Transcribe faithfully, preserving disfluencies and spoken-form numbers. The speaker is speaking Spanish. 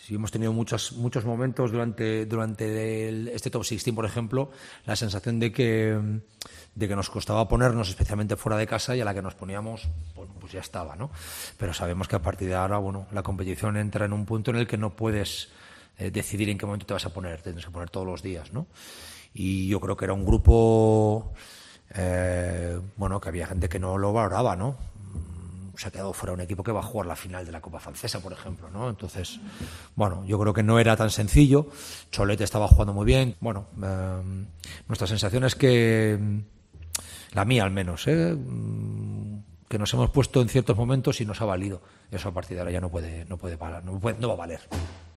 Sí, hemos tenido muchos muchos momentos durante durante el, este top dieciséis, por ejemplo, la sensación de que de que nos costaba ponernos, especialmente fuera de casa, y a la que nos poníamos, pues, pues ya estaba, ¿no? Pero sabemos que a partir de ahora, bueno, la competición entra en un punto en el que no puedes eh, decidir en qué momento te vas a poner, te tienes que poner todos los días, ¿no? Y yo creo que era un grupo, eh, bueno, que había gente que no lo valoraba, ¿no? Se ha quedado fuera un equipo que va a jugar la final de la Copa Francesa, por ejemplo, ¿no? Entonces, bueno, yo creo que no era tan sencillo. Cholet estaba jugando muy bien. Bueno, eh, nuestra sensación es que, la mía al menos, ¿eh? que nos hemos puesto en ciertos momentos y nos ha valido. Eso a partir de ahora ya no puede, no puede parar, no puede, no va a valer.